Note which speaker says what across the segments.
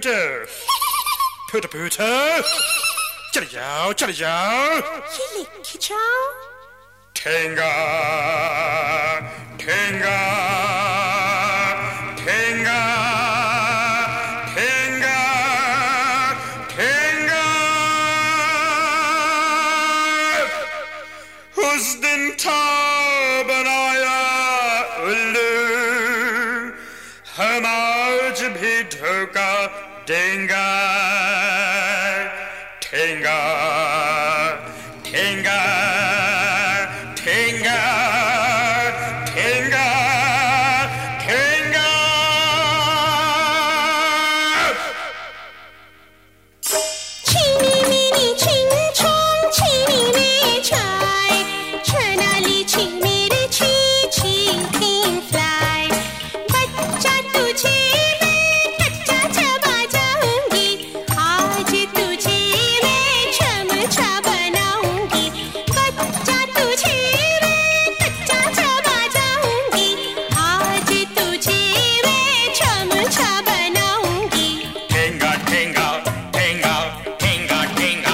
Speaker 1: Puter. Puter, puter. चले जाओ, चले जाओ.
Speaker 2: ये लेके जाओ.
Speaker 1: ठेंगा, ठेंगा, ठेंगा, ठेंगा, ठेंगा. उस दिन था बनाया उल्लू, हम आज भी धोखा देंगे. ठेंगा, ठेंगा, ठेंगा, ठेंगा, ठेंगा.
Speaker 2: चीनी मीनी छिन छोंग चीनी में चाय छनाली छी मेरे छी छी तीन फ्लाई. बच्चा तुझे मैं कच्चा चबा जाऊंगी. आज तुझे मैं चमचा बनाऊंगी. बच्चा तुझे मैं कच्चा चबा जाऊंगी. आज तुझे मैं चमचा बनाऊंगी.
Speaker 1: ठेंगा, ठेंगा, ठेंगा, ठेंगा, ठेंगा.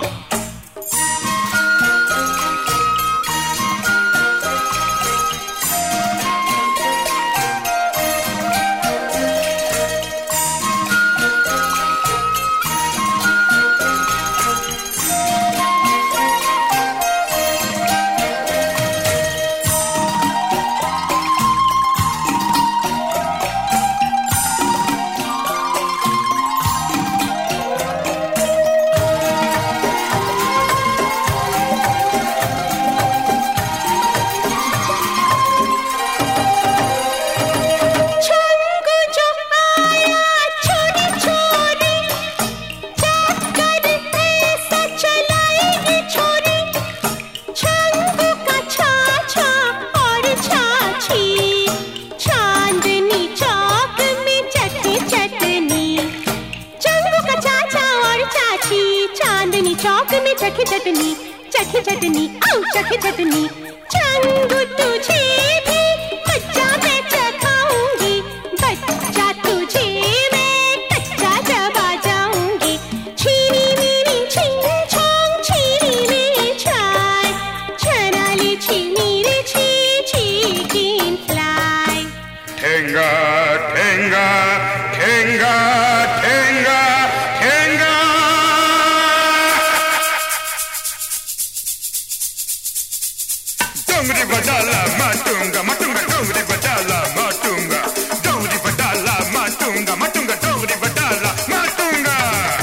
Speaker 2: छंगू जो आया छोरी छोरी जाकर ऐसा चलाएगी छोरी. छंगू का छाछा और छाछी चांदनी चौक में चटनी चटनी. छंगू का चाचा और चाची चांदनी चौक में चखी चटनी चखी चटनी औ चखी चटनी. छंगू तुझे भी कच्चा मैं चखाऊंगी. बच्चा तुझे मैं कच्चा चबा जाऊंगी. छीनी मीनी छिन छोंग छीनी में चाय छनाली छी मेरे छी छी तीन फ्लाई.
Speaker 1: ठेंगा, ठेंगा, ठेंगा, ठेंगा, ठेंगा. डोंगरी बजाला माटूंगा, माटूंगा डोंगरी बजाला माटूंगा. डोंगरी बजाला माटूंगा, माटूंगा डोंगरी बजाला Matunga.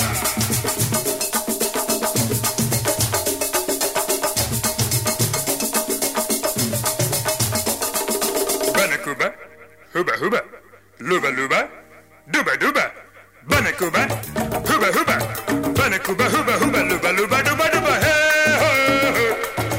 Speaker 1: Banakuba, huba huba, luba luba, duba duba. Banakuba, huba huba, banakuba huba huba, luba luba, duba duba. Hey ho ho,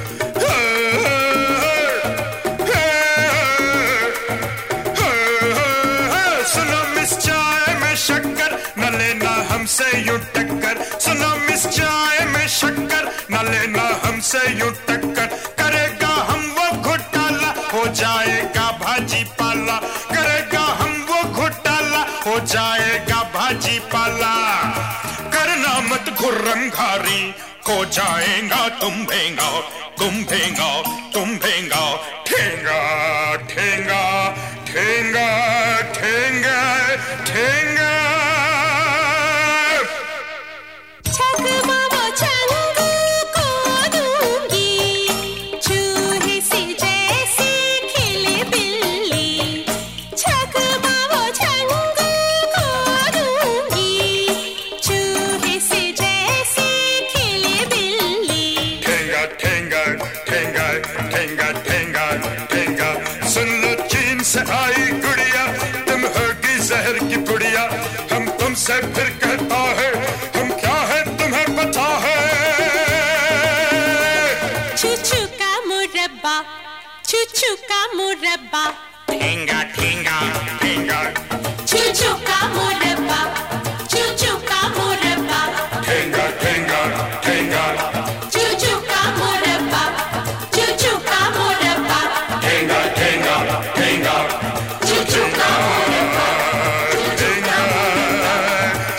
Speaker 1: सुनो मिस चाय में शक्कर न लेना हमसे यूं टक्कर. सुनो मिस चाय में शक्कर न लेना हमसे यूं टक्कर. करेगा हम वो घोटाला हो जाएगा भाजी पाला. करेगा हम वो घोटाला हो जाएगा भाजी पाला. करना मत खुर्रम घारी हो जाएगा तुम भेंगा, तुम भेंगा, तुम भेंगा. ठेंगा, ठेंगा, ठेंगा, ठेंगा, ठेंगा.
Speaker 2: छकमा वो छंगू को दूंगी. चूहे से जैसे खिले बिल्ली. छकमा वो छंगू को दूंगी. चूहे से जैसे खिले बिल्ली.
Speaker 1: ठेंगा, ठेंगा, ठेंगा, ठेंगा, ठेंगा, ठेंगा. सुन लो चीन से आई गुड़िया, तुम होगी जहर की पुड़िया. हम तुमसे फिर कहता है, हम क्या है तुम्हें पता है.
Speaker 2: चूचू का मुरब्बा चूचू का मुरब्बा.
Speaker 1: ठेंगा, ठेंगा, ठेंगा.
Speaker 2: चूचू का मुरब्बा चूचू का मुरब्बा.
Speaker 1: ठेंगा, ठेंगा, ठेंगा.
Speaker 2: चूचू का मुरब्बा चूचू का मुरब्बा.
Speaker 1: ठेंगा, ठेंगा, ठेंगा.
Speaker 2: चूचू का मुरब्बा.
Speaker 1: ठेंगा,